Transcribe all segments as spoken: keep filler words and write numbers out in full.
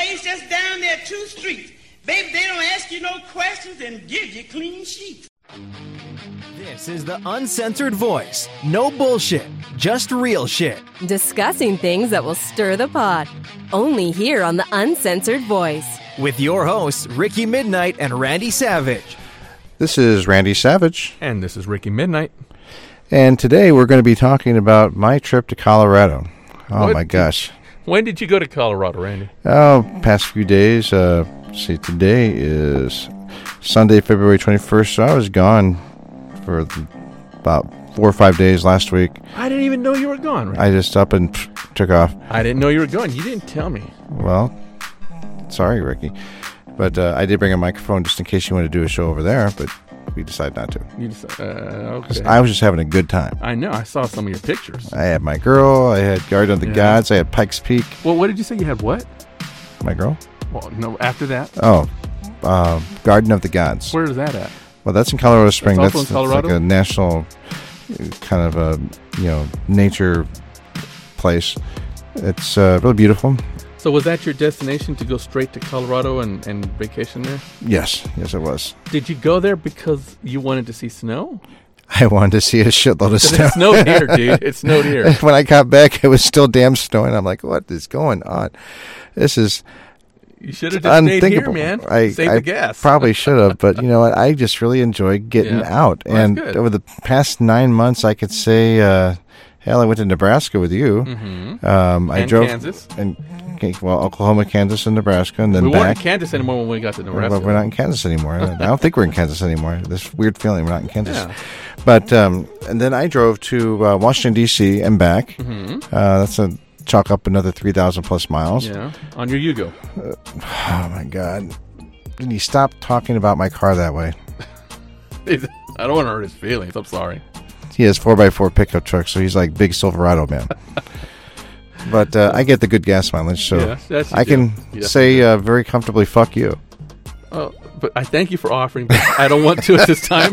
place just down there, two streets. Baby, they don't ask you no questions and give you clean sheets. This is the Uncensored Voice. No bullshit, just real shit. Discussing things that will stir the pot. Only here on the Uncensored Voice. With your hosts, Ricky Midnight and Randy Savage. This is Randy Savage. And this is Ricky Midnight. And today we're going to be talking about my trip to Colorado. Oh, what my gosh. Did, when did you go to Colorado, Randy? Oh, past few days. Uh, see, today is Sunday, February twenty-first, so I was gone for about four or five days last week. I didn't even know you were gone, Randy. I just up and pff, took off. I didn't know you were gone. You didn't tell me. Well, sorry, Ricky. But uh, I did bring a microphone just in case you want to do a show over there, but we decided not to. You decided, uh, okay. I was just having a good time. I know. I saw some of your pictures. I had my girl. I had Garden of the yeah. Gods. I had Pikes Peak. Well, what did you say? You had what? My girl? Well, no, after that? Oh, uh, Garden of the Gods. Where is that at? Well, that's in Colorado Springs. That's, that's, in Colorado? that's like a national kind of a, you know, nature place. It's uh, really beautiful. So was that your destination, to go straight to Colorado and, and vacation there? Yes. Yes, it was. Did you go there because you wanted to see snow? I wanted to see a shitload of snow. It snowed here, dude. It snowed here. When I got back, it was still damn snowing. I'm like, what is going on? This is You should have just stayed here, man. I, Save I the gas. Probably should have, but you know what? I just really enjoy getting Yeah. out. Well, and that's good. over the past nine months, I could say, uh, hell, I went to Nebraska with you. Mm-hmm. Um, I And drove Kansas. and okay, well, Oklahoma, Kansas, and Nebraska, and then We back. weren't in Kansas anymore when we got to Nebraska. Well, we're not in Kansas anymore. I don't think we're in Kansas anymore. This weird feeling we're not in Kansas. Yeah. But um, and then I drove to uh, Washington D C and back. Mm-hmm. Uh, that's a chalk up another three thousand plus miles. Yeah, on your Yugo. Uh, oh my God! Can you stop talking about my car that way? I don't want to hurt his feelings. I'm sorry. He has four by four pickup truck, so he's like big Silverado man. But uh, I get the good gas mileage, so Yeah, that's I you can do. say uh, very comfortably, "Fuck you." Oh, but I thank you for offering. But I don't want to at this time.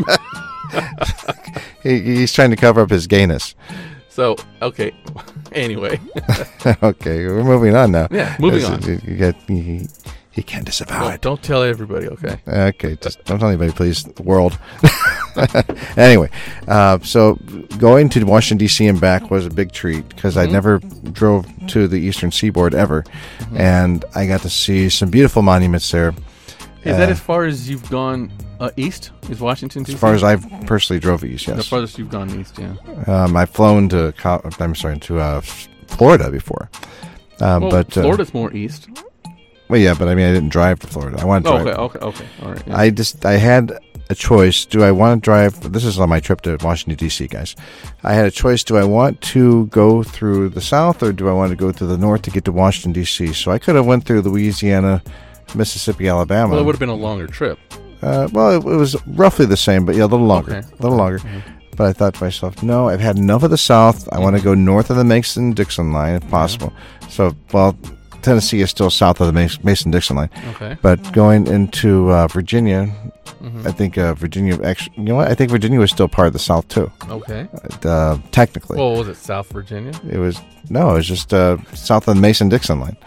he, he's trying to cover up his gayness. So okay. Anyway. Okay, we're moving on now. Yeah, moving This on. is- You, get, you, you can't disavow No, it. don't tell everybody. Okay. Okay, just don't tell anybody, please. The world. Anyway, uh, so going to Washington, D C and back was a big treat because Mm-hmm. I never drove to the Eastern Seaboard ever. Mm-hmm. And I got to see some beautiful monuments there. Is Uh, that as far as you've gone uh, east? Is Washington D C? As far as I've personally drove east, The yes. farthest you've gone east, yeah. Um, I've flown to, Col- I'm sorry, to uh, Florida before. Uh, Well, but uh, Florida's more east. Well, yeah, but I mean, I didn't drive to Florida. I wanted to Oh, drive. okay, okay, okay. All right. Yeah. I just I had a choice. Do I want to drive? This is on my trip to Washington D C, guys. I had a choice. Do I want to go through the south or do I want to go to the north to get to Washington D C? So I could have went through Louisiana, Mississippi, Alabama. well, it would have been a longer trip. Uh, well, it, it was roughly the same, but yeah, a little longer, Okay. a little longer. Mhm. But I thought to myself, no, I've had enough of the south. I want to go north of the Mason-Dixon line if possible. So, well, Tennessee is still south of the Mas- Mason-Dixon line. Okay. But going into uh, Virginia, Mhm. I think uh, Virginia actually, you know what? I think Virginia was still part of the South too. Okay. Uh, technically, Well, was it South Virginia? it was no, it was just uh, south of the Mason-Dixon line.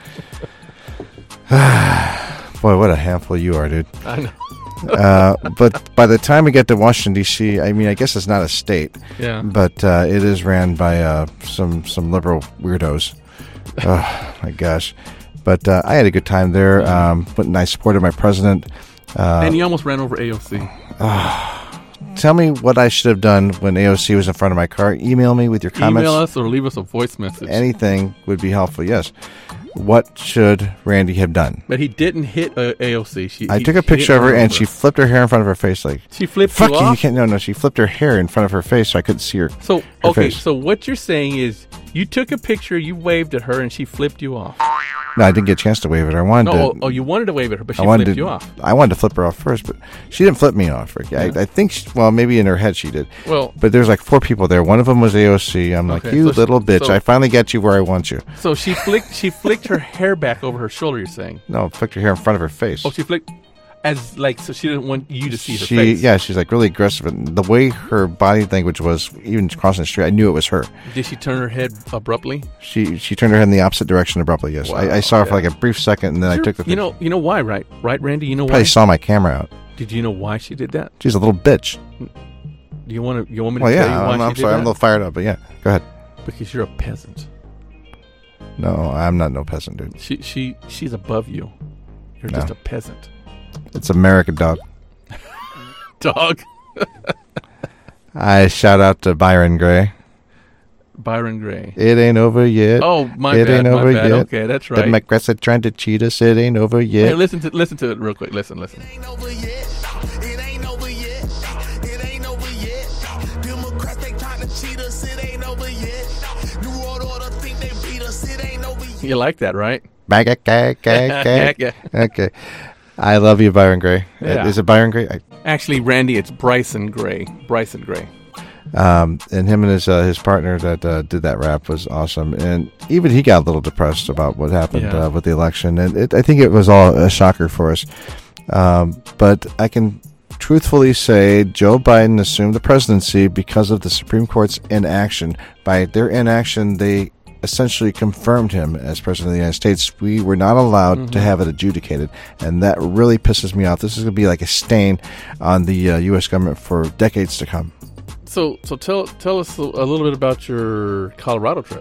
Boy, what a handful you are, dude. I know. Uh, but by the time we get to Washington D C, I mean, I guess it's not a state, Yeah. but uh, it is ran by uh, some some liberal weirdos. Oh my gosh! But uh, I had a good time there. Um, but I supported my president. Uh, and you almost ran over A O C. Tell me what I should have done when A O C was in front of my car. Email me with your comments. Email us or leave us a voice message. Anything would be helpful. Yes. What should Randy have done? But he didn't hit uh, A O C. She, I he- took a she picture didn't of her run and over she flipped her hair in front of her face. Like, She flipped fuck you you! You off? can't. No, no. She flipped her hair in front of her face, so I couldn't see her. So her okay, face. so what you're saying is you took a picture, you waved at her, and she flipped you off. No, I didn't get a chance to wave at her. I wanted No, to. oh, oh, you wanted to wave at her, but she I wanted flipped to, you off. I wanted to flip her off first, but she didn't flip me off. Ricky. Yeah. I, I think. She, well, maybe in her head she did. Well, But there's like four people there. One of them was A O C. I'm like, Okay, you so she- little bitch! so- I finally got you where I want you. so she flicked she flicked her hair back over her shoulder. You're saying? No, flicked her hair in front of her face. Oh, she flicked. As like, so she didn't want you to see her she, face. Yeah, she's like really aggressive. And the way her body language was, even crossing the street, I knew it was her. Did she turn her head abruptly? She she turned her head in the opposite direction abruptly, yes. Wow, I, I saw her yeah. for like a brief second, and then Sure. I took the You know, you know why, right? Right, Randy? You know why? Probably saw my camera out. Did you know why she did that? She's a little bitch. Do you want to? You want me to Well, tell yeah, you why I'm, she I'm did sorry. that? I'm a little fired up, but yeah, go ahead. Because you're a peasant. No, I'm not no peasant, dude. She she she's above you. You're No. just a peasant. It's America, dog. Dog. I shout out to Byron Gray. Byron Gray. It ain't over yet. Oh, my it bad. ain't My over bad. yet. Okay, that's The right. Democrats are trying to cheat us. It ain't over Hey, yet. listen to listen to it real quick. Listen, listen. It ain't over yet. It ain't over yet. It ain't over yet. Democrats, they trying to cheat us. It ain't over yet. New World Order think they beat us. It ain't over yet. You like that, right? Bag, gag, gag, gag. Yeah. Okay. I love you, Byron Gray. Yeah. Is it Byron Gray? I, Actually, Randy, it's Bryson Gray. Bryson Gray. Um, and him and his uh, his partner that uh, did that rap was awesome. And even he got a little depressed about what happened Yeah. uh, with the election. And it, I think it was all a shocker for us. Um, but I can truthfully say Joe Biden assumed the presidency because of the Supreme Court's inaction. By their inaction, they essentially confirmed him as president of the United States. We were not allowed Mm-hmm. to have it adjudicated. And that really pisses me off. This is going to be like a stain on the uh, U S government for decades to come. So, so tell tell us a, a little bit about your Colorado trip.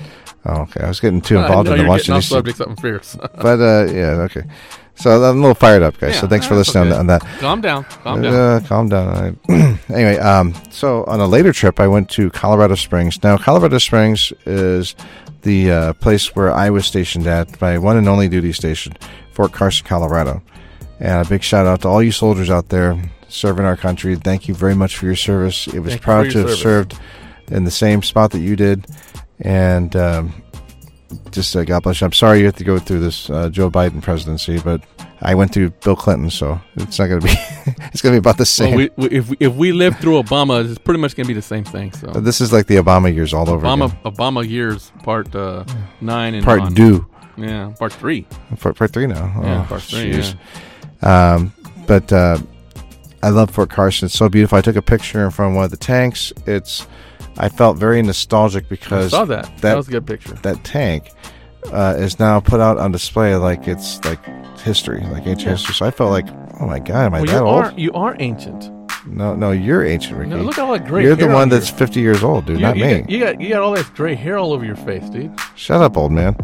Oh, okay. I was getting too involved I know in the you're Washington getting D C. off subject something fierce. But, uh, yeah, okay. So I'm a little fired up, guys. Yeah, so thanks for that's listening okay. on that. Calm down. Calm down. Uh, calm down. I- anyway, um, so on a later trip, I went to Colorado Springs. Now, Colorado Springs is the uh, place where I was stationed at, my one and only duty station, Fort Carson, Colorado. And a big shout out to all you soldiers out there serving our country. Thank you very much for your service. It was Thank you proud for to your have service. served in the same spot that you did. And um, just uh, God bless you. I'm sorry you have to go through this uh, Joe Biden presidency, but I went through Bill Clinton, so it's not going to be. It's going to be about the same. Well, we, we, if we, if we live through Obama, it's pretty much going to be the same thing. So But this is like the Obama years all over Obama again. Obama years part uh, nine and Part on. two. Yeah, part three. Part, part three now. Yeah, Oh, part three. jeez. Yeah. Um, but uh, I love Fort Carson. It's so beautiful. I took a picture from one of the tanks. It's. I felt very nostalgic I because saw that. That, that was a good picture. that tank uh, is now put out on display like it's like history, like ancient Yeah. history. So I felt like, oh my god, am I Well, that you old? are you are ancient. No, no, you're ancient, Ricky. No, look at all that gray You're hair the on one your- that's fifty years old, dude, You, not you me. Got, you got you got all that gray hair all over your face, dude. Shut up, old man.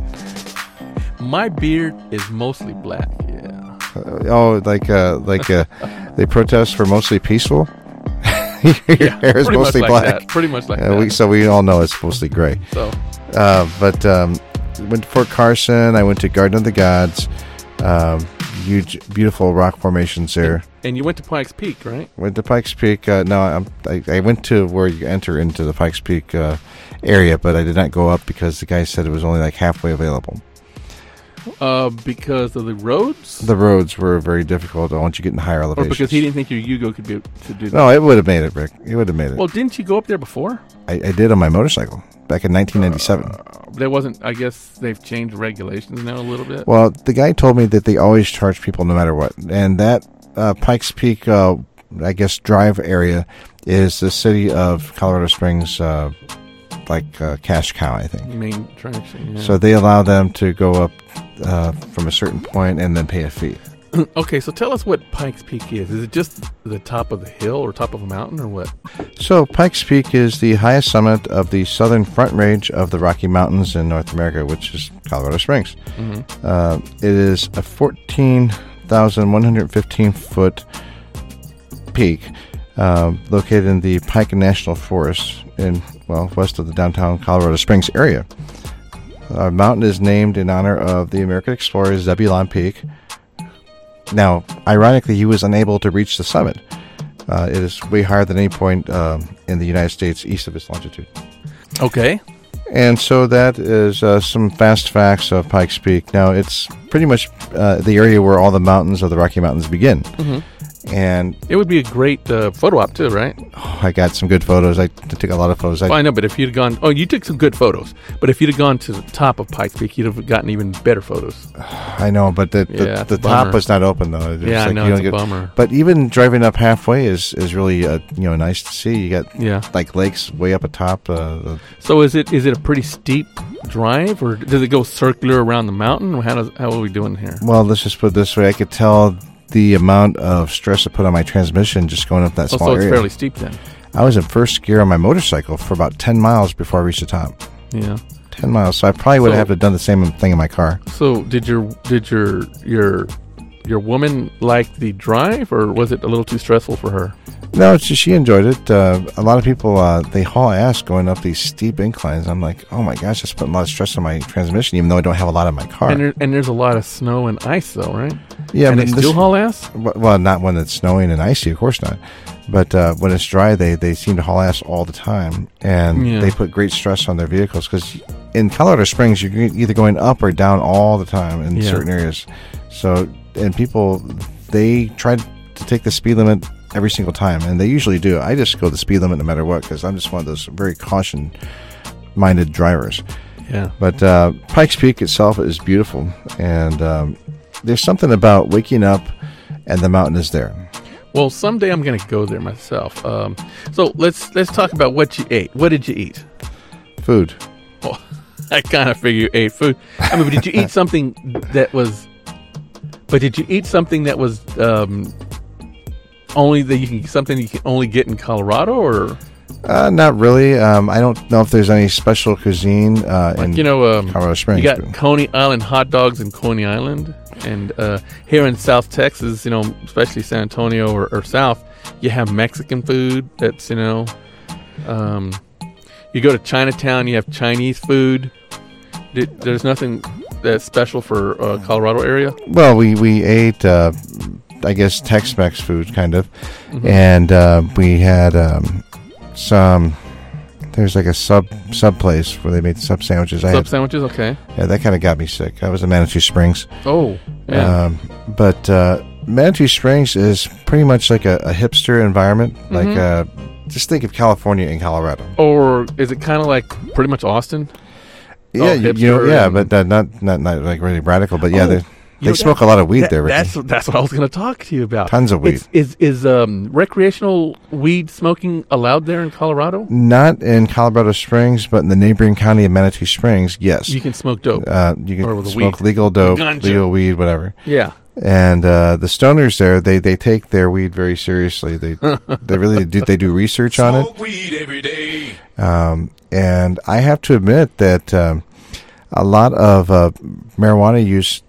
My beard is mostly black. Yeah. Uh, oh, like uh, like uh, they protest for mostly peaceful. Your hair is Pretty mostly much like black. that. Pretty much like Uh, that. we, so we all know it's mostly gray. so Uh, but um, went to Fort Carson. I went to Garden of the Gods. Um, huge, beautiful rock formations there. and you went to Pikes Peak, right? Went to Pikes Peak. Uh, no, I'm, I, I went to where you enter into the Pikes Peak uh, area, but I did not go up because the guy said it was only like halfway available. Uh, because of the roads, The roads were very difficult once you get in higher or elevations. because he didn't think your Yugo could be to do that. No, it would have made it, Rick. It would have made it. Well, didn't you go up there before? I, I did on my motorcycle back in nineteen ninety-seven. There wasn't. I guess they've changed regulations now a little bit. Well, the guy told me that they always charge people no matter what. And that uh, Pikes Peak, uh, I guess, drive area is the city of Colorado Springs, uh, like uh, cash cow, I think. Main attraction. Yeah. So they allow them to go up uh, from a certain point and then pay a fee. Okay, so tell us what Pikes Peak is. Is it just the top of the hill or top of a mountain or what? So Pikes Peak is the highest summit of the southern front range of the Rocky Mountains in North America, which is Colorado Springs. Mm-hmm. Uh, it is a fourteen thousand one hundred fifteen foot peak um, located in the Pike National Forest in, well, west of the downtown Colorado Springs area. Our mountain is named in honor of the American explorer Zebulon Peak. Now, ironically, he was unable to reach the summit. Uh, it is way higher than any point um, in the United States east of its longitude. Okay. And so that is uh, some fast facts of Pikes Peak. Now, it's pretty much uh, the area where all the mountains of the Rocky Mountains begin. Mm-hmm. And It would be a great uh, photo op too, right? oh, I got some good photos. I took a lot of photos. I, Well, I know, but if you'd have gone, oh, you took some good photos. But if you'd have gone to the top of Pikes Peak, you'd have gotten even better photos. I know, but the the, Yeah, the it's a top bummer. was not open though. It was Yeah, I like know, you it's don't a get- bummer. But even driving up halfway is is really uh, you know nice to see. You got Yeah. like lakes way up atop. Uh, the, So is it is it a pretty steep drive, or does it go circular around the mountain? Or how does how are we doing here? well, let's just put it this way. I could tell the amount of stress I put on my transmission just going up that Oh, small so it's area. fairly steep then. I was in first gear on my motorcycle for about ten miles before I reached the top. Yeah. ten miles. So I probably would So- have done the same thing in my car. So did your did your your your woman like the drive, or was it a little too stressful for her? No, it's just, she enjoyed it. Uh, a lot of people, uh, they haul ass going up these steep inclines. I'm like, oh my gosh, that's putting a lot of stress on my transmission, even though I don't have a lot in my car. And there, and there's a lot of snow and ice, though, right? yeah, and but they this- still haul ass. Well, not when it's snowing and icy, of course not. But uh, when it's dry, they, they seem to haul ass all the time. And Yeah. they put great stress on their vehicles because in Colorado Springs, you're either going up or down all the time in Yeah. certain areas. So, and people, they try to take the speed limit every single time, and they usually do. I just go the speed limit no matter what because I'm just one of those very caution-minded drivers. Yeah. But uh, Pikes Peak itself is beautiful, and um, there's something about waking up and the mountain is there. Well, someday I'm going to go there myself. Um, so let's let's talk about what you ate. What did you eat? Food. Well, I kind of figure you ate food. I mean, but did you eat something that was? But did you eat something that was um, only that you can something you can only get in Colorado, or Uh, not really. Um, I don't know if there's any special cuisine uh, in like you know, um, Colorado Springs. you got Coney Island hot dogs in Coney Island, and uh, here in South Texas, you know, especially San Antonio or, or South, you have Mexican food. That's you know, um, you go to Chinatown, you have Chinese food. Did, there's nothing that's special for uh, Colorado area. Well, we we ate, uh, I guess, Tex-Mex food, kind of, Mm-hmm. and uh, we had um, some. There's like a sub sub place where they made sub sandwiches. I Sub had, sandwiches, okay. yeah, that kind of got me sick. I was in Manitou Springs, Oh, yeah. um, but uh, Manitou Springs is pretty much like a, a hipster environment. Like, uh, just think of California and Colorado. Or is it kind of like pretty much Austin? Yeah, Oh, you, you know, hipster yeah, and- but uh, not not not like really radical. But yeah, Oh, they you they know, smoke that- a lot of weed That- there. Ricky. That's that's what I was going to talk to you about. Tons of weed. It's, is is um, recreational weed smoking allowed there in Colorado? Not in Colorado Springs, but in the neighboring county of Manitou Springs, yes. You can smoke dope. uh, you or can the smoke weed. legal dope, Ganja. legal weed, whatever. yeah. And uh, the stoners there, they, they take their weed very seriously. They they really do they do research on it. Smoke weed every day. Um, and I have to admit that um, a lot of uh, marijuana use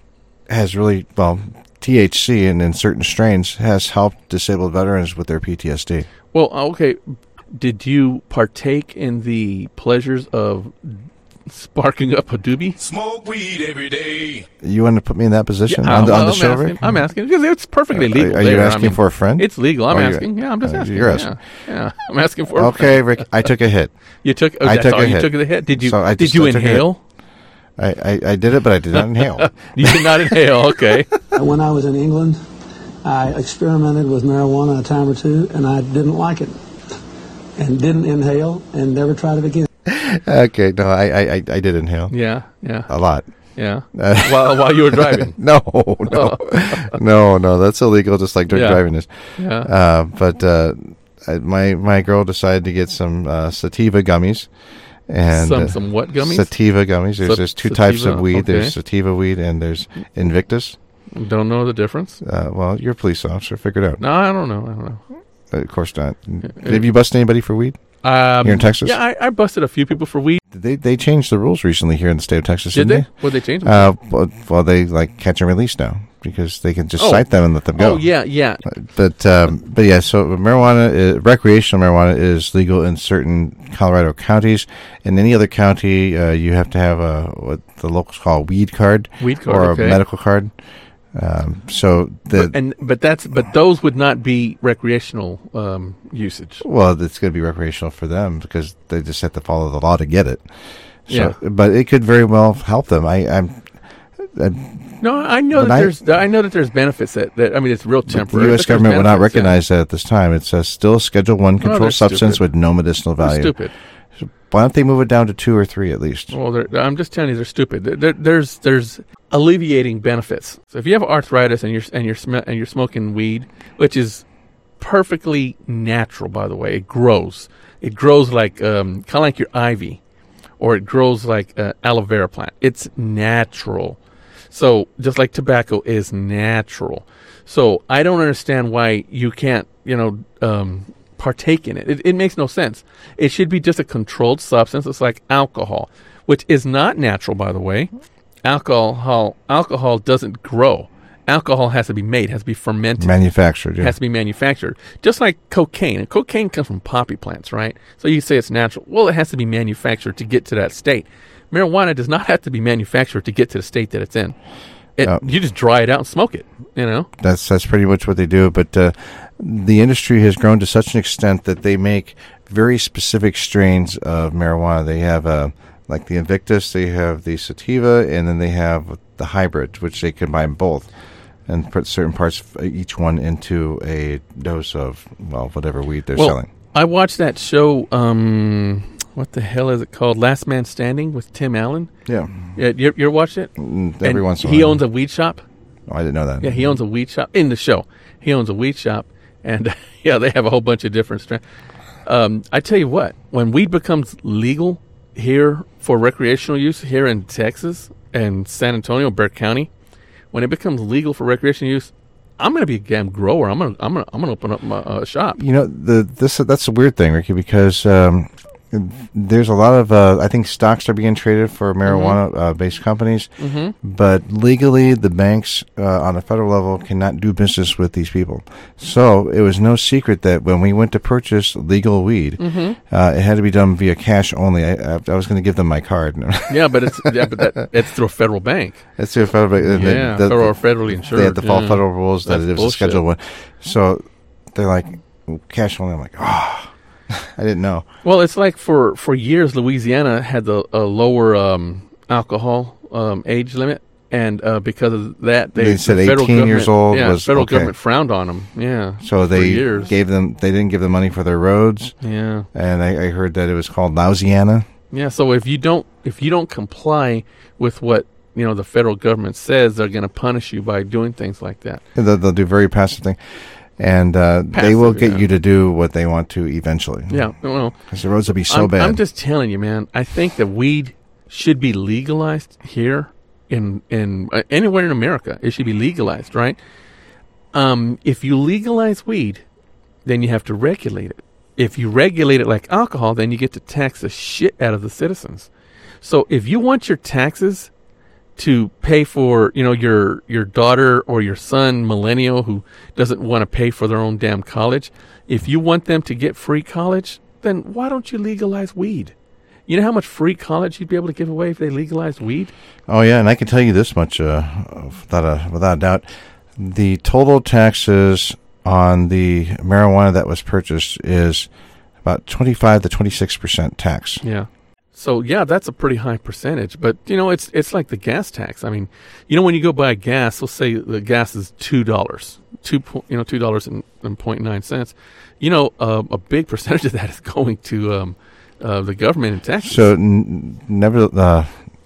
has really, well, T H C and in certain strains has helped disabled veterans with their P T S D. Well, okay. Did you partake in the pleasures of sparking up a doobie? Smoke weed every day. You want to put me in that position Yeah, on the, well, on the I'm show, asking, Rick? I'm asking because it's perfectly Are- legal. are you there. I asking mean, for a friend? It's legal. I'm Or you- asking. Yeah, I'm just uh, asking. you're yeah. asking. Yeah, I'm asking for. a Okay, friend. Rick, I took a hit. You took. Oh, I that's took all, a you hit. took the hit. Did you? So I did just- you I took a hit. inhale? I, I, I did it, but I did not inhale. You did not inhale. Okay. When I was in England, I experimented with marijuana a time or two, and I didn't like it, and didn't inhale, and never tried it again. Okay, no, I, I, I I did inhale Yeah. Yeah. a lot. Yeah. Uh, while while you were driving. No, no, no, no. That's illegal. Just like drunk Yeah. driving is. Yeah. Uh, but uh, I- my my girl decided to get some uh, sativa gummies, and some uh, some what gummies? sativa gummies. There's Sat- there's two types of sativa, weed. okay. There's sativa weed and there's Invictus. Don't know the difference. Uh, well, you're a police officer. Figure it out. No, I don't know. I don't know. Uh, of course not. Have you busted anybody for weed? Um, Here in Texas? Yeah, I, I busted a few people for weed. They they changed the rules recently here in the state of Texas. Did didn't they? What they change? they? Uh, well, well, they like catch and release now because they can just Oh. cite them and let them go. Oh yeah, yeah. But um, but yeah, so marijuana, is, recreational marijuana is legal in certain Colorado counties. In any other county, uh, you have to have a what the locals call a weed card, Weed card, or okay. a medical card. Um, so the But, and but that's but those would not be recreational um, usage. well, it's going to be recreational for them because they just have to follow the law to get it. So, Yeah. but it could very well help them. I, I'm, I'm No, I know But that I- there's I know that there's benefits that, that I mean it's real But temporary. the U S but there's government would not benefits, yeah. recognize that at this time. It says still Schedule One controlled they're substance stupid. with no medicinal They're value. stupid. Why don't they move it down to two or three at least? Well, they're, I'm just telling you, they're stupid. There, there, there's there's alleviating benefits. So if you have arthritis and you're and you're sm- and you're smoking weed, which is perfectly natural, by the way, it grows. It grows like um, kind of like your ivy, or it grows like uh, aloe vera plant. It's natural. So just like tobacco is natural. So I don't understand why you can't, you know, um, partake in it. it. It makes no sense. It should be just a controlled substance. It's like alcohol, which is not natural, by the way. Alcohol alcohol doesn't grow. Alcohol has to be made, has to be fermented. Manufactured, yeah. Has to be manufactured. Just like cocaine. And cocaine comes from poppy plants, right? So you say it's natural. Well, it has to be manufactured to get to that state. Marijuana does not have to be manufactured to get to the state that it's in. It, Oh. You just dry it out and smoke it, you know? That's that's pretty much what they do. But uh, the industry has grown to such an extent that they make very specific strains of marijuana. They have uh, like the Invictus, they have the Sativa, and then they have the hybrid, which they combine both and put certain parts of each one into a dose of, well, whatever weed they're Well, selling. I watched that show, um, what the hell is it called? Last Man Standing with Tim Allen. Yeah. Yeah, you, you ever watched it? Mm, every And once in a He while. owns a weed shop. Oh, I didn't know that. Yeah, he owns a weed shop in the show. He owns a weed shop, and yeah, they have a whole bunch of different strains. Um, I tell you what, when weed becomes legal here for recreational use here in Texas and San Antonio, Bexar County, when it becomes legal for recreational use, I'm going to be a damn grower. I'm going to I'm going to I'm going to open up my uh, shop. You know, the this that's a weird thing, Ricky, because um, there's a lot of uh, I think stocks are being traded for marijuana uh, based companies, Mm-hmm. but legally the banks uh, on a federal level cannot do business with these people. So it was no secret that when we went to purchase legal weed, Mm-hmm. uh, it had to be done via cash only. I, I, I was going to give them my card. Yeah, but it's yeah, but that, it's through a federal bank. That's the federal. uh, the- Yeah, the- or federally insured. They had to follow yeah. federal rules that That's it was a bullshit. scheduled one. So they're like cash only. I'm like, oh, I didn't know. Well, it's like for, for years, Louisiana had the a lower um, alcohol um, age limit, and uh, because of that, they, They said the federal eighteen years government- old Yeah, was federal okay. government frowned on them. Yeah, So for they years. gave them. They didn't give them money for their roads, yeah, and I, I heard that it was called Louisiana. yeah. So if you don't if you don't comply with what you know the federal government says, they're going to punish you by doing things like that. They'll, they'll do very passive thing, and uh, they Passive, will get yeah. you to do what they want to eventually. Yeah, well, because the roads will be so I'm, bad. I'm just telling you, man. I think that weed should be legalized here in in uh, anywhere in America. It should be legalized, right? Um, if you legalize weed, then you have to regulate it. If you regulate it like alcohol, then you get to tax the shit out of the citizens. So if you want your taxes to pay for, you know, your your daughter or your son, millennial, who doesn't want to pay for their own damn college, if you want them to get free college, then why don't you legalize weed? You know how much free college you'd be able to give away if they legalized weed? Oh yeah, and I can tell you this much uh, without a without a doubt: the total taxes on the marijuana that was purchased is about twenty-five to twenty-six percent tax. Yeah. So yeah, that's a pretty high percentage. But you know, it's it's like the gas tax. I mean, you know, when you go buy gas, let's say the gas is two dollars, two po- you know two dollars and, and point nine cents. You know, uh, a big percentage of that is going to um, uh, the government in Texas. So n- never, uh,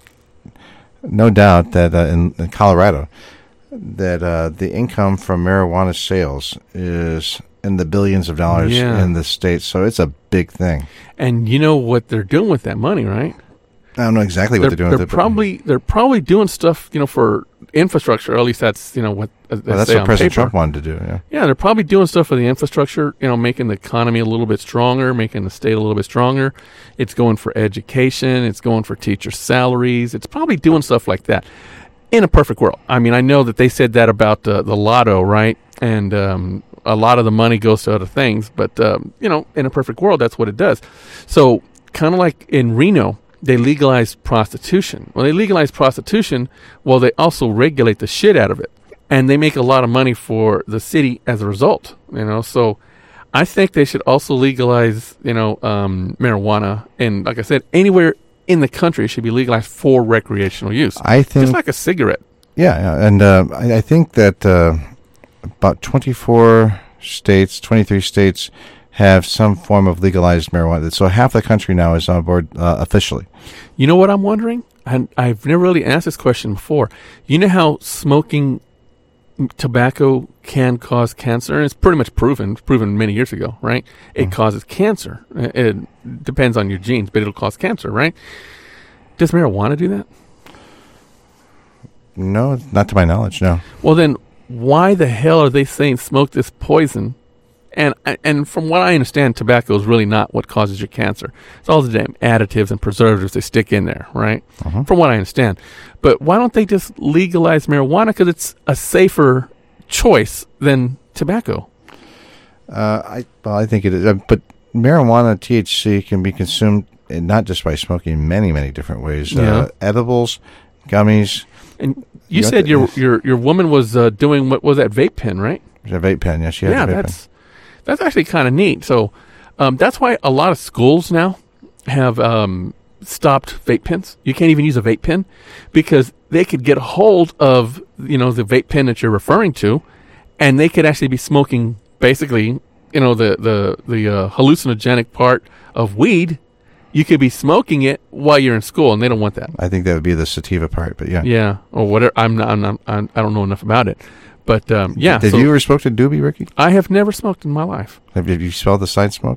no doubt that uh, in, in Colorado, that uh, the income from marijuana sales is in the billions of dollars Yeah. in the state. So it's a big thing. And you know what they're doing with that money, right? I don't know exactly what they're, doing they're with it. but- probably they're probably doing stuff, you know, for infrastructure. Or at least that's you know what. Uh, well, that's say what on President paper. Trump wanted to do. Yeah. Yeah, they're probably doing stuff for the infrastructure. You know, making the economy a little bit stronger, making the state a little bit stronger. It's going for education. It's going for teacher salaries. It's probably doing stuff like that. In a perfect world, I mean, I know that they said that about uh, the lotto, right? And um, a lot of the money goes to other things, but um, you know, in a perfect world, that's what it does. So, kind of like in Reno, they legalized prostitution. Well, they legalize prostitution, well, they also regulate the shit out of it, and they make a lot of money for the city as a result. You know, so I think they should also legalize, you know, um, marijuana, and like I said, anywhere in the country it should be legalized for recreational use. I think Just like a cigarette. Yeah, yeah. and uh, I, I think that uh, about twenty-four states, twenty-three states have some form of legalized marijuana. So half the country now is on board uh, officially. You know what I'm wondering? And I've never really asked this question before. You know how smoking tobacco can cause cancer? And it's pretty much proven, proven many years ago, right? It mm. causes cancer. It depends on your genes, but it'll cause cancer, right? Does marijuana do that? No, not to my knowledge, no. Well, then why the hell are they saying smoke this poison? And and from what I understand, tobacco is really not what causes your cancer. It's all the damn additives and preservatives they stick in there, right? Uh-huh. From what I understand. But why don't they just legalize marijuana? Because it's a safer choice than tobacco. Uh, I well, I think it is. Uh, but marijuana, T H C, can be consumed uh, not just by smoking, many, many different ways. Yeah. Uh, edibles, gummies. And you, you said your your your woman was uh, doing, what was that, vape pen, right? A vape pen, yeah. She had yeah, a vape that's... pen. That's actually kind of neat. So um, that's why a lot of schools now have um, stopped vape pens. You can't even use a vape pen because they could get a hold of, you know, the vape pen that you're referring to, and they could actually be smoking basically, you know, the the the uh, hallucinogenic part of weed. You could be smoking it while you're in school, and they don't want that. I think that would be the sativa part, but yeah, yeah, or whatever. I'm not. I'm not I'm, I don't know enough about it. But, um, yeah. Did so you ever smoke a doobie, Ricky? I have never smoked in my life. Have you, have you smelled the side smoke?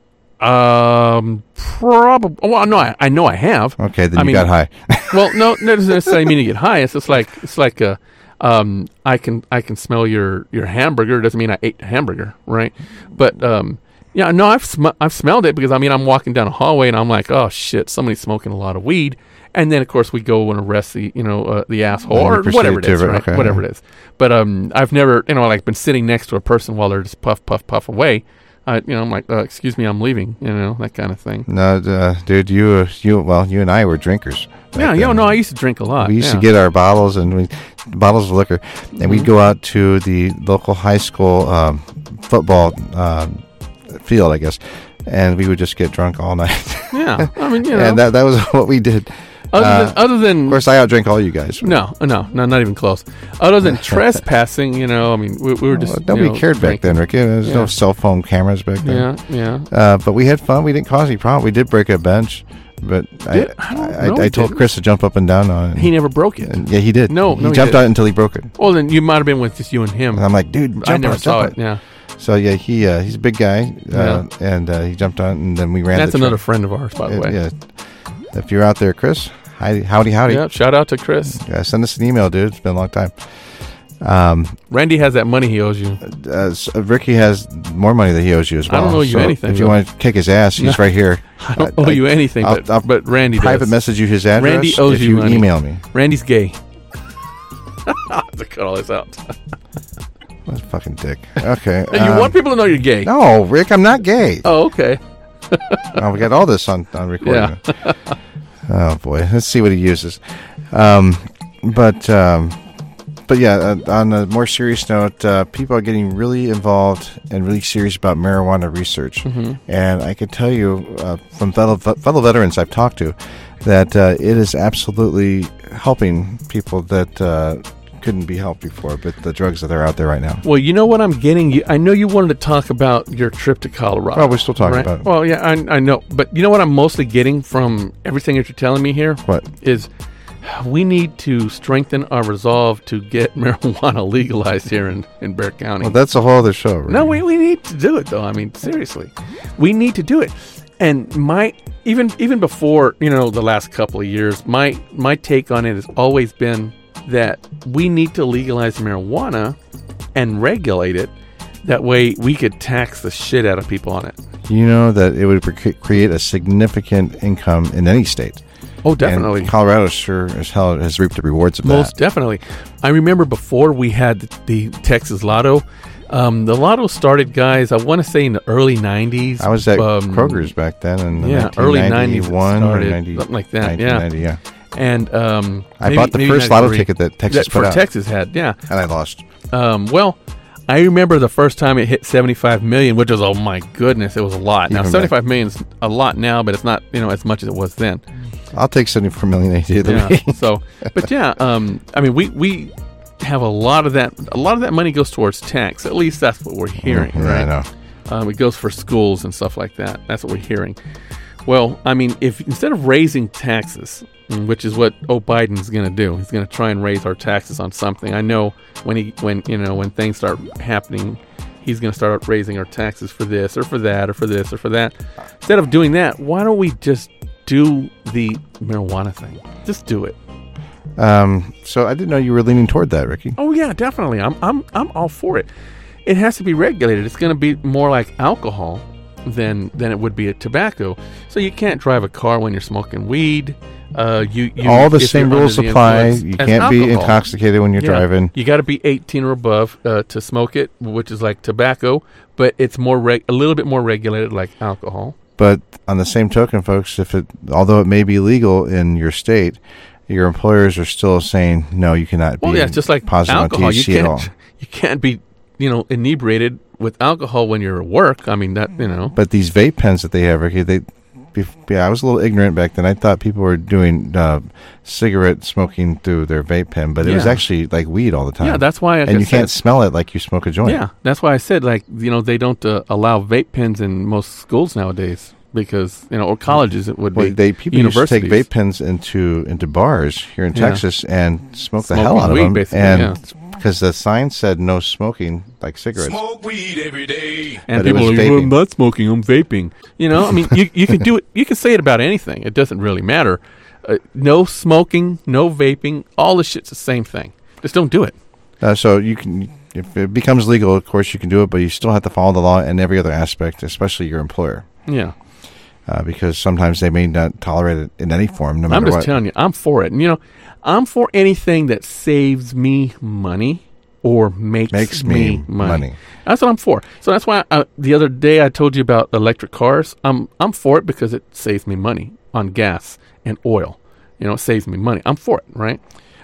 Um, probably. Well, no, I, I know I have. Okay, then I you mean, got high. Well, no, that doesn't necessarily mean you get high. It's just like, it's like, uh, um, I can, I can smell your, your hamburger. It doesn't mean I ate a hamburger, right? But, um, yeah, no, I've, sm- I've smelled it because, I mean, I'm walking down a hallway and I'm like, oh, shit, somebody's smoking a lot of weed. And then, of course, we go and arrest the, you know, uh, the asshole or whatever it is, right? Okay, whatever yeah. it is. But um, I've never, you know, like been sitting next to a person while they're just puff, puff, puff away. I, you know, I'm like, uh, excuse me, I'm leaving. You know, that kind of thing. No, uh, dude, you, uh, you, well, you and I were drinkers. Yeah, you know, no, I used to drink a lot. We used yeah. to get our bottles and we bottles of liquor, and mm-hmm. we'd go out to the local high school um, football um, field, I guess, and we would just get drunk all night. Yeah, I mean, you know, and that that was what we did. Other than, uh, other than, of course, I outdrank all you guys. No, no, no, not even close. Other than trespassing, you know, I mean, we, we were just. Well, nobody you know, cared back drinking. then, Ricky. There was yeah. no cell phone cameras back then. Yeah, yeah. Uh, but we had fun. We didn't cause any problem. We did break a bench, but did, I, I, don't I, know I, I told didn't. Chris to jump up and down on it. He never broke it. And, yeah, he did. No, he no, he jumped didn't. out until he broke it. Well, then you might have been with just you and him. And I'm like, dude, jump I never out, saw jump it. out. Yeah. So yeah, he uh, he's a big guy, uh, Yeah. and uh, he jumped on, and then we ran. That's the another track. friend of ours, by the Uh, way. Yeah. If you're out there, Chris, hi, howdy, howdy. Yeah. Shout out to Chris. Yeah, send us an email, dude. It's been a long time. Um, Randy has that money he owes you. uh, so Ricky has more money than he owes you as well. I don't owe you so anything, If you though. want to kick his ass, he's No. right here. I don't owe you anything, I'll- but, I'll but Randy private does. message you his address. Randy owes if you you money. email me. Randy's gay. I have to cut all this out. What a fucking dick. Okay. you um, want people to know you're gay. No, Rick, I'm not gay. Oh, okay. Oh, we got all this on, on recording. Yeah. Oh boy, let's see what he uses. Um, but um, but yeah, uh, on a more serious note, uh, people are getting really involved and really serious about marijuana research. Mm-hmm. And I can tell you uh, from fellow fellow veterans I've talked to that uh, it is absolutely helping people that uh, couldn't be helped before, but the drugs that are out there right now. Well, you know what I'm getting? You, I know you wanted to talk about your trip to Colorado. Well, we're still talking right? about it. Well, yeah, I, I know. But you know what I'm mostly getting from everything that you're telling me here? What? Is we need to strengthen our resolve to get marijuana legalized here in, in Bexar County. Well, that's a whole other show. Right? No, we, we need to do it, though. I mean, seriously. We need to do it. And my even even before, you know, the last couple of years, my my take on it has always been that we need to legalize marijuana and regulate it. That way we could tax the shit out of people on it. You know that it would cre- create a significant income in any state. Oh, definitely. And Colorado sure as hell has reaped the rewards of Most that. definitely. I remember before we had the, the Texas Lotto, um, the Lotto started, guys, I want to say in the early nineties. I was at um, Kroger's back then in yeah, early nineties it ninety-one started, or ninety, something like that, nineteen ninety, yeah. yeah. And um, I maybe- bought the maybe first Lotto ninety-three. ticket that Texas that put for out. Texas had, yeah. And I lost. Um, well, I remember the first time it hit seventy-five million, which was, oh my goodness, it was a lot. Now Even seventy-five million is a lot now, but it's not, you know, as much as it was then. I'll take seventy-four million any day of the Yeah. week. So, but yeah, um, I mean, we we have a lot of that. A lot of that money goes towards tax. At least that's what we're hearing, Yeah, right? I know. Um, it goes for schools and stuff like that. That's what we're hearing. Well, I mean, if instead of raising taxes, mm, which is what oh Biden's going to do, he's going to try and raise our taxes on something. I know when he when you know when things start happening, he's going to start raising our taxes for this or for that or for this or for that. Instead of doing that, why don't we just do the marijuana thing? Just do it. Um, so I didn't know you were leaning toward that, Ricky. Oh yeah, definitely. I'm I'm I'm all for it. It has to be regulated. It's going to be more like alcohol than than it would be a tobacco. So you can't drive a car when you're smoking weed. Uh, you, you All the if same you're rules under the apply. influence You as can't be alcohol. intoxicated when you're Yeah. driving. You got to be eighteen or above uh, to smoke it, which is like tobacco, but it's more reg- a little bit more regulated like alcohol. But on the same token, folks, if it although it may be legal in your state, your employers are still saying no, you cannot be Well, yeah, it's just like positive alcohol. on T H C you at all. can't you can't be you know inebriated with alcohol when you're at work. I mean that you know. But these vape pens that they have, Ricky, they, bef- yeah, I was a little ignorant back then. I thought people were doing uh, cigarette smoking through their vape pen, but it was Yeah. actually like weed all the time. Yeah, that's why. Like and I you said, can't smell it like you smoke a joint. Yeah, that's why I said like you know they don't uh, allow vape pens in most schools nowadays because you know or colleges it would Well, be they people used to take universities. vape pens into into bars here in Yeah. Texas and smoke the Smoking hell out of weed, them, basically, and yeah. because the sign said no smoking like cigarettes. Smoke weed every day. And But it people was are like, well, I'm vaping. not smoking, I'm vaping. You know, I mean, you, you can do it. You can say it about anything. It doesn't really matter. Uh, no smoking, no vaping. All the shit's the same thing. Just don't do it. Uh, so you can, if it becomes legal, of course you can do it, but you still have to follow the law in every other aspect, especially your employer, Yeah. uh, because sometimes they may not tolerate it in any form, no matter I'm just what. telling you, I'm for it. And, you know, I'm for anything that saves me money or makes, Makes me, me money. money. That's what I'm for. So that's why I, the other day I told you about electric cars. I'm I'm for it because it saves me money on gas and oil. You know, it saves me money. I'm for it, right?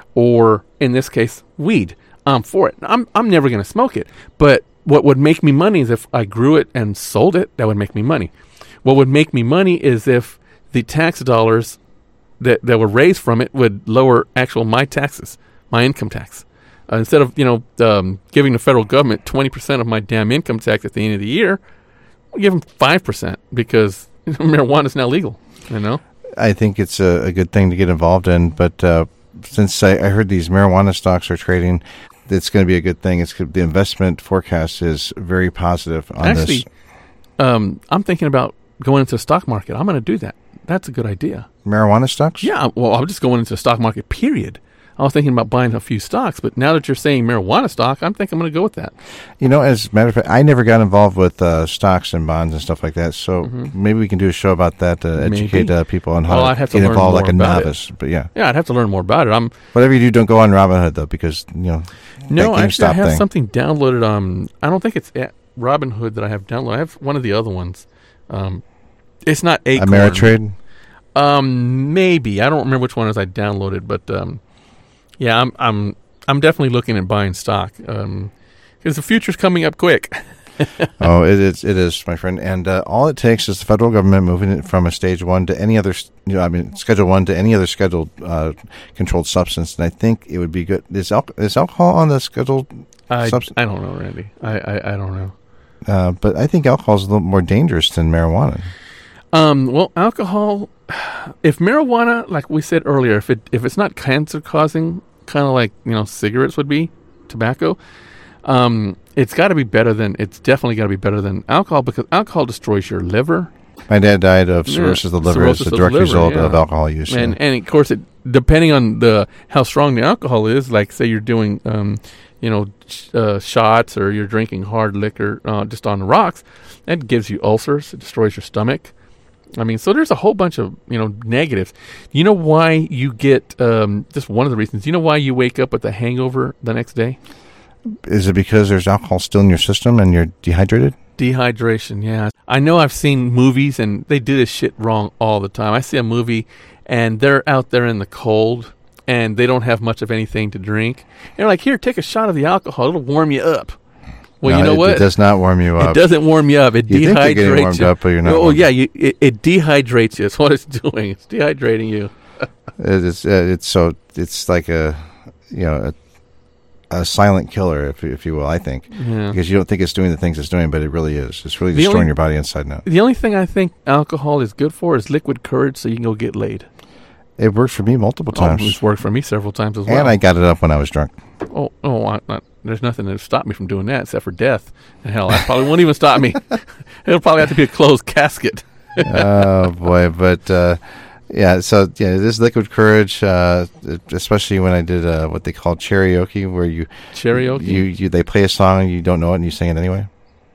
Or in this case, weed. I'm for it. I'm I'm never going to smoke it. But what would make me money is if I grew it and sold it. That would make me money. What would make me money is if the tax dollars that that were raised from it would lower actual my taxes, my income tax. Uh, instead of you know um, giving the federal government twenty percent of my damn income tax at the end of the year, I'll give them five percent because marijuana is now legal. You know. I think it's a, a good thing to get involved in, but uh, since I, I heard these marijuana stocks are trading, it's going to be a good thing. It's the investment forecast is very positive on Actually, this. um, I'm thinking about going into the stock market. I'm going to do that. That's a good idea. Marijuana stocks? Yeah. Well, I'm just going into the stock market. Period. I was thinking about buying a few stocks, but now that you're saying marijuana stock, I'm thinking I'm going to go with that. You know, as a matter of fact, I never got involved with uh, stocks and bonds and stuff like that, so maybe we can do a show about that to educate Maybe. uh, people on how Well, to I'd have to get learn involved more like a about it. novice. But yeah, Yeah, I'd have to learn more about it. I'm whatever you do, don't go on Robinhood, though, because, you know, no, that actually, I GameStop have thing. something downloaded. Um, I don't think it's at Robinhood that I have downloaded. I have one of the other ones. Um, it's not Acorn. Ameritrade? Um, maybe I don't remember which one is I downloaded, but um, yeah, I'm I'm I'm definitely looking at buying stock. Um, because the future's coming up quick. Oh, it is, it is, my friend. And uh, all it takes is the federal government moving it from a stage one to any other, s- you know, I mean, schedule one to any other scheduled uh, controlled substance. And I think it would be good. Is, al- is alcohol on the scheduled I substance? I don't know, Randy. I I, I don't know. Uh, but I think alcohol is a little more dangerous than marijuana. Um, well, alcohol. If marijuana, like we said earlier, if it if it's not cancer causing, kind of like you know cigarettes would be, tobacco. Um, it's got to be better than. It's definitely got to be better than alcohol because alcohol destroys your liver. My dad died of Yeah, cirrhosis of the liver cirrhosis as of a the direct liver, result yeah. of alcohol use. And yeah. and of course, it depending on the how strong the alcohol is. Like say you're doing, um, you know, sh- uh, shots or you're drinking hard liquor uh, just on the rocks, that gives you ulcers. It destroys your stomach. I mean, so there's a whole bunch of you know negatives. You know why you get um, just one of the reasons. You know why you wake up with a hangover the next day? Is it because there's alcohol still in your system and you're dehydrated? Dehydration, yeah. I know I've seen movies and they do this shit wrong all the time. I see a movie and they're out there in the cold and they don't have much of anything to drink. And they're like, here, take a shot of the alcohol. It'll warm you up. Well, No, you know it, what? It does not warm you It up. doesn't warm you up. It You think dehydrates you're getting warmed you. up, but you're not Oh, warmed yeah. up. You, it, it dehydrates you. That's what it's doing. It's dehydrating you. It is. Uh, it's so. It's like a, you know, a, a silent killer, if if you will. I think Yeah. because you don't think it's doing the things it's doing, but it really is. It's really The destroying only- your body inside and out. The only thing I think alcohol is good for is liquid courage, so you can go get laid. It worked for me multiple times, Oh, it's worked for me several times as well. and I got it up when I was drunk. Oh, oh! I, I, there's nothing to stop me from doing that except for death. And hell, that probably won't even stop me. It'll probably have to be a closed casket. Oh boy, but uh, yeah. So yeah, this liquid courage, uh, especially when I did uh, what they call karaoke, where you Karaoke? you, you they play a song and you don't know it and you sing it anyway.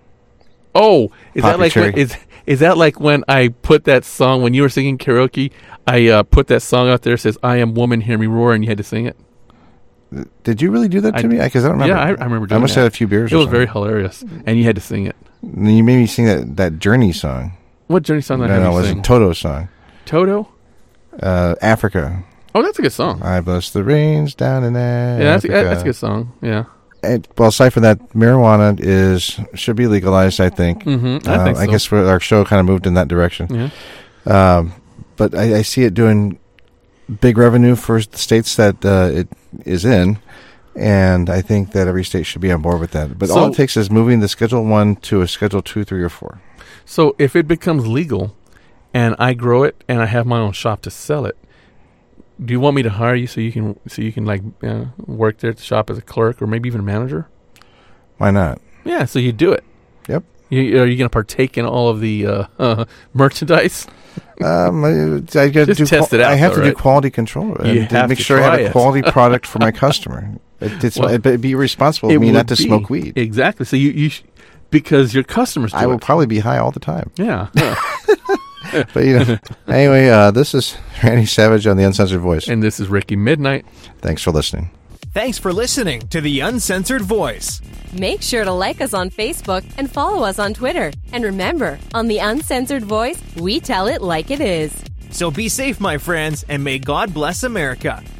Oh, is Pop that your like when, cherry. is is that like when I put that song when you were singing karaoke? I uh, put that song out there that says "I am woman, hear me roar," and you had to sing it. Did you really do that to I- me? Because I don't remember. Yeah, I, I remember doing I must that. have had a few beers. It or was very something. hilarious, and you had to sing it. And you made me sing that, that Journey song. What Journey song did No, I have no, it you was sing? a Toto song. Toto? Uh, Africa. Oh, that's a good song. I bless the rains down in Africa. Yeah, that's, that- that's a good song. Yeah. And, well, aside from that, marijuana is should be legalized. I think. Mm-hmm. I Uh, think so. I guess we're- our show kind of moved in that direction. Yeah. Um, but I, I see it doing big revenue for the states that uh, it is in, and I think that every state should be on board with that. But all So- it takes is moving the Schedule One to a Schedule Two, Three, or Four. So if it becomes legal, and I grow it, and I have my own shop to sell it, do you want me to hire you so you can so you can like uh, work there at the shop as a clerk or maybe even a manager? Why not? Yeah. So you do it. Yep. You, are you going to partake in all of the uh, uh, merchandise? Um, I, I got to Just do. test qual- it out, I have though, to do right? quality control and You to have make to sure I have try a it. quality product for my customer. It, it's, Well, it'd be irresponsible of me would not to be. smoke weed. Exactly. So you, you sh- because your customers do I will it. probably be high all the time. Yeah. yeah. But you know, anyway, uh, this is Randy Savage on the Uncensored Voice. And this is Ricky Midnight. Thanks for listening. Thanks for listening to The Uncensored Voice. Make sure to like us on Facebook and follow us on Twitter. And remember, on The Uncensored Voice, we tell it like it is. So be safe, my friends, and may God bless America.